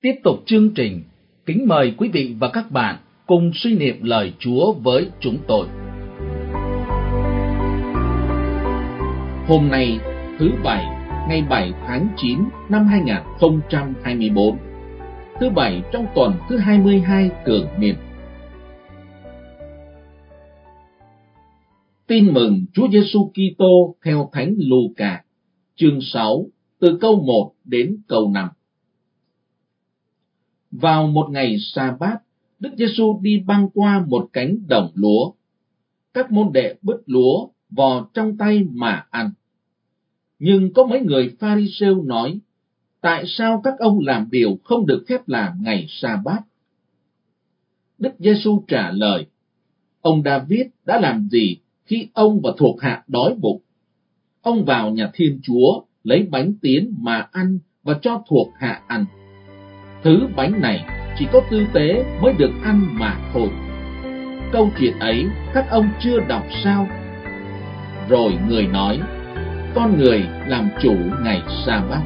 Tiếp tục chương trình, kính mời quý vị và các bạn cùng suy niệm lời Chúa với chúng tôi. Hôm nay, thứ Bảy, ngày 7 tháng 9 năm 2024, thứ Bảy trong tuần thứ 22 Thường Niên. Tin mừng Chúa Giêsu Kitô theo Thánh Luca, chương 6, từ câu 1 đến câu 5. Vào một ngày sa-bát, Đức Giêsu đi băng qua một cánh đồng lúa. Các môn đệ bứt lúa vò trong tay mà ăn. Nhưng có mấy người Pha-ri-sêu nói: tại sao các ông làm điều không được phép làm ngày sa-bát? Đức Giêsu trả lời: ông David đã làm gì khi ông và thuộc hạ đói bụng? Ông vào nhà Thiên Chúa lấy bánh tiến mà ăn và cho thuộc hạ ăn. Thứ bánh này chỉ có tư tế mới được ăn mà thôi. Câu chuyện ấy các ông chưa đọc sao? Rồi người nói: con người làm chủ ngày sa-bát.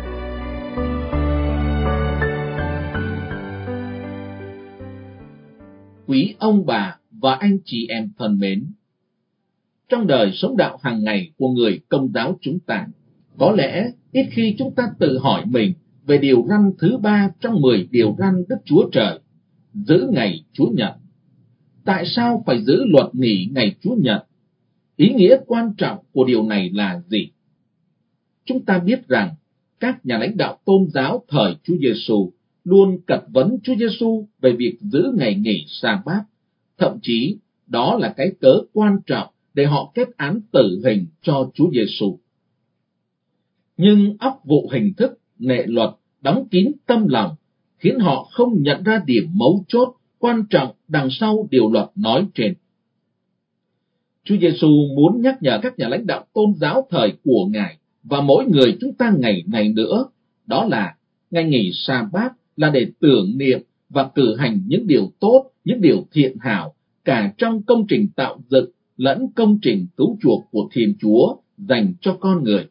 Quý ông bà và anh chị em thân mến, trong đời sống đạo hàng ngày của người Công giáo chúng ta, có lẽ ít khi chúng ta tự hỏi mình về điều răn thứ 3 trong 10 điều răn Đức Chúa Trời: giữ ngày Chúa Nhật. Tại sao phải giữ luật nghỉ ngày Chúa Nhật? Ý nghĩa quan trọng của điều này là gì? Chúng ta biết rằng các nhà lãnh đạo tôn giáo thời Chúa Giêsu luôn cật vấn Chúa Giêsu về việc giữ ngày nghỉ sa-bát, thậm chí đó là cái cớ quan trọng để họ kết án tử hình cho Chúa Giêsu. Nhưng óc vụ hình thức, nệ luật đóng kín tâm lòng, khiến họ không nhận ra điểm mấu chốt quan trọng đằng sau điều luật nói trên. Chúa Giêsu muốn nhắc nhở các nhà lãnh đạo tôn giáo thời của Ngài và mỗi người chúng ta ngày này nữa, đó là ngày nghỉ sa-bát là để tưởng niệm và cử hành những điều tốt, những điều thiện hảo, cả trong công trình tạo dựng lẫn công trình cứu chuộc của Thiên Chúa dành cho con người.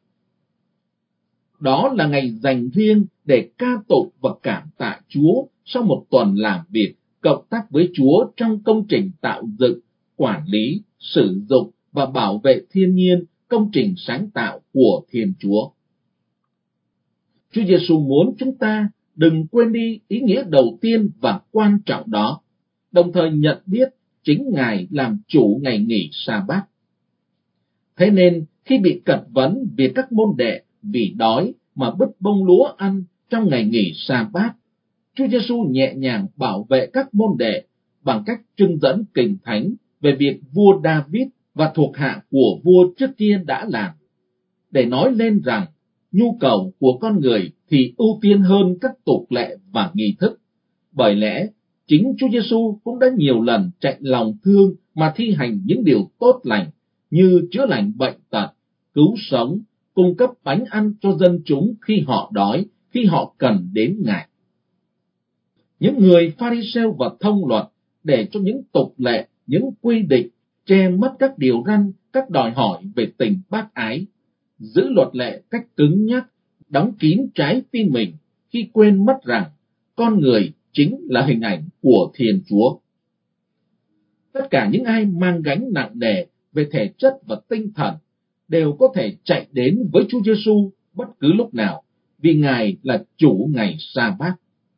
Đó là ngày dành riêng để ca tụng và cảm tạ Chúa sau một tuần làm việc cộng tác với Chúa trong công trình tạo dựng, quản lý, sử dụng và bảo vệ thiên nhiên, công trình sáng tạo của Thiên Chúa. Chúa Giêsu muốn chúng ta đừng quên đi ý nghĩa đầu tiên và quan trọng đó, đồng thời nhận biết chính Ngài làm chủ ngày nghỉ sa-bát. Thế nên khi bị cật vấn vì các môn đệ vì đói mà bứt bông lúa ăn trong ngày nghỉ sa-bát, Chúa Giêsu nhẹ nhàng bảo vệ các môn đệ bằng cách trưng dẫn kinh thánh về việc vua David và thuộc hạ của vua trước kia đã làm, để nói lên rằng nhu cầu của con người thì ưu tiên hơn các tục lệ và nghi thức. Bởi lẽ chính Chúa Giêsu cũng đã nhiều lần chạy lòng thương mà thi hành những điều tốt lành như chữa lành bệnh tật, cứu sống, cung cấp bánh ăn cho dân chúng khi họ đói, khi họ cần đến Ngài. Những người Pha-ri-sêu và thông luật để cho những tục lệ, những quy định che mất các điều răn, các đòi hỏi về tình bác ái, giữ luật lệ cách cứng nhắc, đóng kín trái tim mình khi quên mất rằng con người chính là hình ảnh của Thiên Chúa. Tất cả những ai mang gánh nặng nề về thể chất và tinh thần đều có thể chạy đến với Chúa Giêsu bất cứ lúc nào, vì Ngài là chủ ngày sa-bát.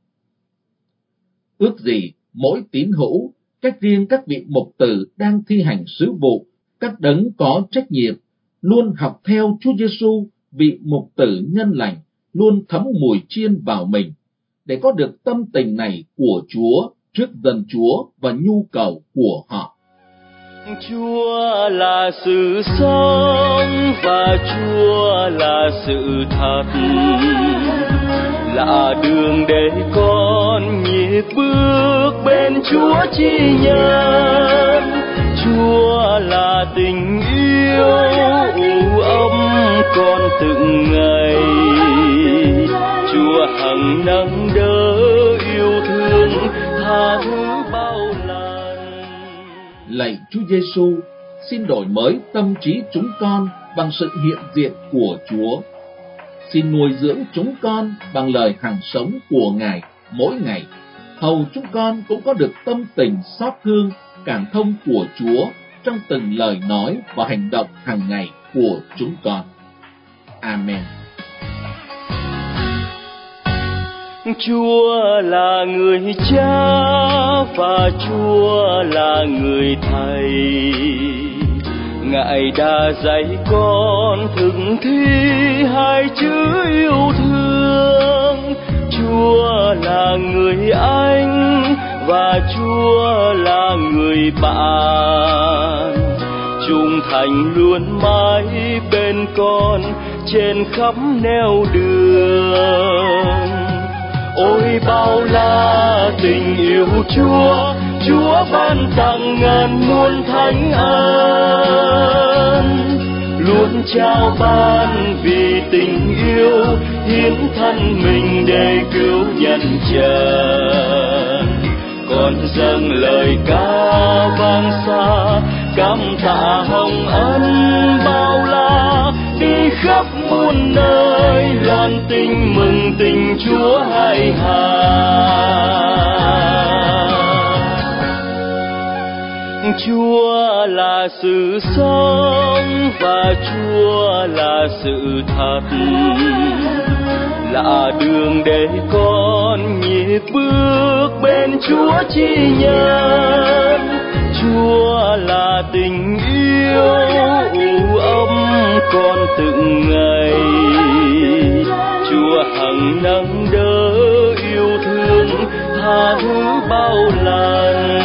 Ước gì mỗi tín hữu, cách riêng các vị mục tử đang thi hành sứ vụ, các đấng có trách nhiệm, luôn học theo Chúa Giêsu, vị mục tử nhân lành, luôn thấm mùi chiên vào mình, để có được tâm tình này của Chúa trước dân Chúa và nhu cầu của họ. Chúa là sự sống và Chúa là sự thật, là đường để con nhịp bước bên Chúa chi nhân. Chúa là tình yêu u ấm con từng ngày, Chúa hằng nâng đỡ yêu thương tha thứ bao lần. Lạy Chúa Giêsu, xin đổi mới tâm trí chúng con bằng sự hiện diện của Chúa. Xin nuôi dưỡng chúng con bằng lời hằng sống của Ngài mỗi ngày, hầu chúng con cũng có được tâm tình xót thương, cảm thông của Chúa trong từng lời nói và hành động hàng ngày của chúng con. Amen. Chúa là người cha và Chúa là người thầy. Ngài đã dạy con thực thi hai chữ yêu thương. Chúa là người anh và Chúa là người bạn, trung thành luôn mãi bên con trên khắp nẻo đường. Ôi bao la tình yêu Chúa, Chúa ban tặng ngàn muôn thánh ân, luôn trao ban vì tình yêu, hiến thân mình để cứu nhân trần. Con dâng lời ca vang xa, cảm tạ hồng ân bao la, đi khắp muôn nơi loan tin mừng tình Chúa hai hà. Chúa là sự sống và Chúa là sự thật, là đường để con nhịp bước bên Chúa chi nhân. Chúa là tình yêu u ấm con từng ngày, Chúa hằng nâng đỡ yêu thương tha thứ bao lần.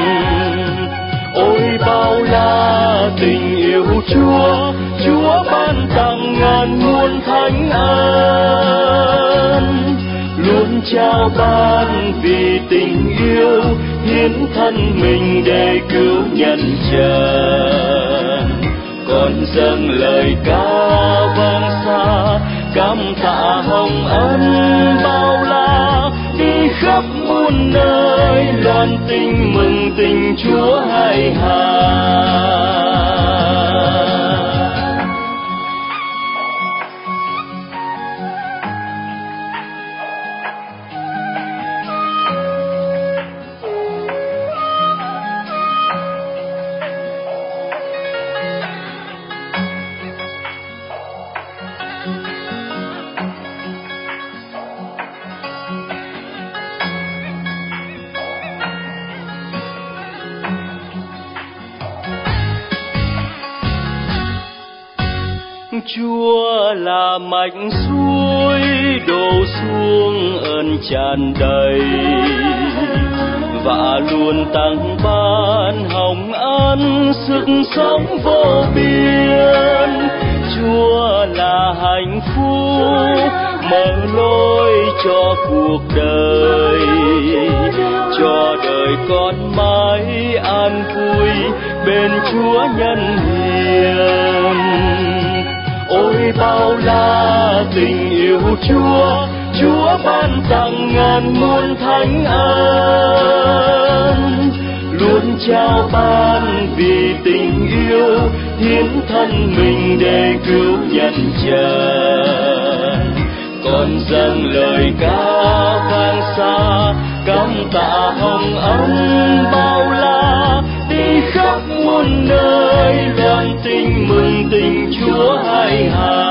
Ôi bao la tình yêu Chúa, Chúa ban tặng ngàn muôn thánh ân, luôn trao ban vì tình yêu, hiến thân mình để cứu nhân trần. Con dâng lời ca vang xa, cảm tạ hồng ân bao la, đi khắp muôn nơi loan tin mừng tình Chúa hai hà. Chúa là mạch suối đổ xuống ơn tràn đầy, và luôn tăng ban hồng ân sức sống vô biên. Chúa là hạnh phúc mở lối cho cuộc đời, cho đời con mãi an vui bên Chúa nhân hiền. Ôi bao la tình yêu Chúa, Chúa ban tặng ngàn muôn thánh ân, luôn trao ban vì tình yêu, hiến thân mình để cứu nhân trần. Con dâng lời ca vang xa, cảm tạ hồng ân bao la, đi khắp muôn nơi loan tin mừng tình Chúa hai hà.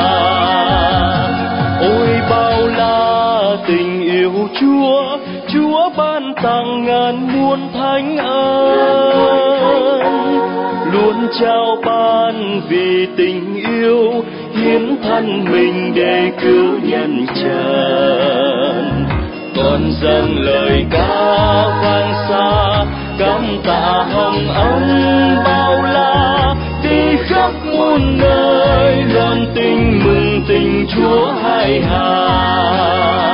Ôi bao la tình yêu Chúa, Chúa ban tặng ngàn muôn thánh ân, luôn trao ban vì tình yêu, hiến thân mình để cứu nhân trần. Con dâng lời ca vang xa, cảm tạ hồng ân bao la, đi khắp muôn nơi loan tin mừng tình Chúa hai hà.